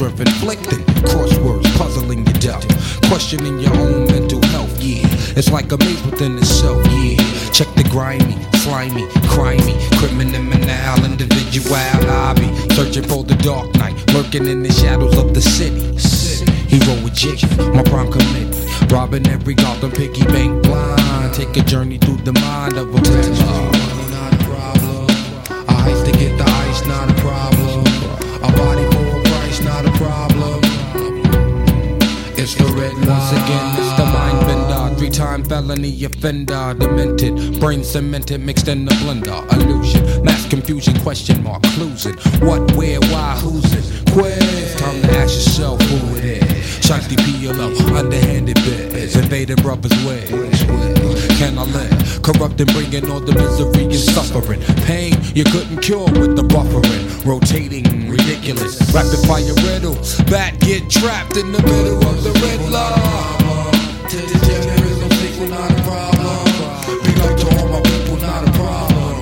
self-inflicted. Crosswords puzzling your doubt, questioning your own mental health, yeah. It's like a maze within itself, yeah. Check the grimy, slimy, crimey, criminal individual. I be searching for the dark night, lurking in the shadows of the city. Hero with Jiggy, my prime commitment, robbing every Gotham piggy bank blind. Take a journey through the mind of a man. Not a problem. A heist to get the ice, not a problem. A body for a price, not a problem. It's the red line. Once again, it's the mind bender, 3-time felony offender, demented, brain cemented, mixed in the blender. Illusion, mass confusion, question mark, clues it. What, where, why, who's it? Quiz, time to ask yourself who it is. Shiesty PLO, underhanded biz, invading brothers' ways. Can I live? Corrupting, bringing all the misery and suffering. Pain you couldn't cure with the buffering. Rotating, ridiculous, rapid fire riddle. Bat get trapped in the middle of the red line. To the terrorism sequel, not a problem. Big up to all my people, not a problem.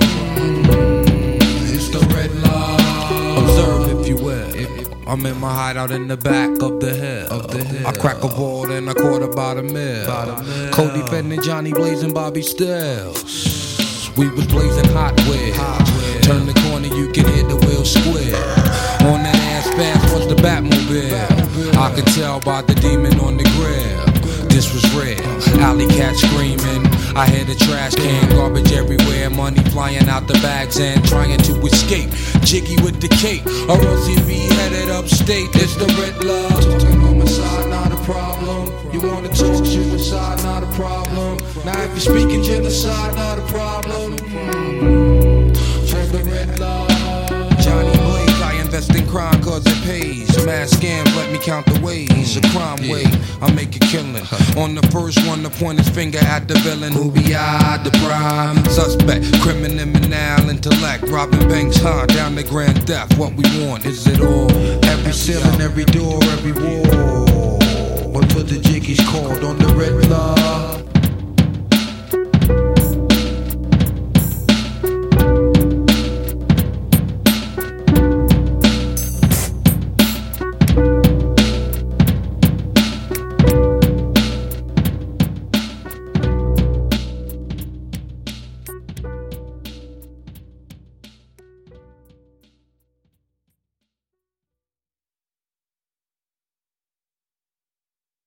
It's the red line. Observe if you will. I'm in my hideout in the back of the hill. I crack a wall and I quarter by the mill. Cody Fenton, Johnny blazing, Bobby Stills. We was blazing hot with. Turn the corner, you can hear the wheel squeal. On that ass fast was the Batmobile. I could tell by the demon on the grill. This was real. Alley cat screaming. I hear the trash can, garbage everywhere, money flying out the bags and trying to escape. Jiggy with the cape, or else he be headed upstate. It's the red love. Talking homicide, not a problem. You wanna talk suicide, not a problem. Now if you're speaking genocide, not a problem. For the red love. Johnny Blaze, I invest in crime cause it pays. Mass scams, let me count the ways. A crime wave, I make a killing. On the first one to point his finger at the villain. Who be I, the prime suspect, criminal intellect, robbing banks, down to grand theft. What we want, is it all? Every ceiling, every door, every wall. What the Jiggy's called on the red love.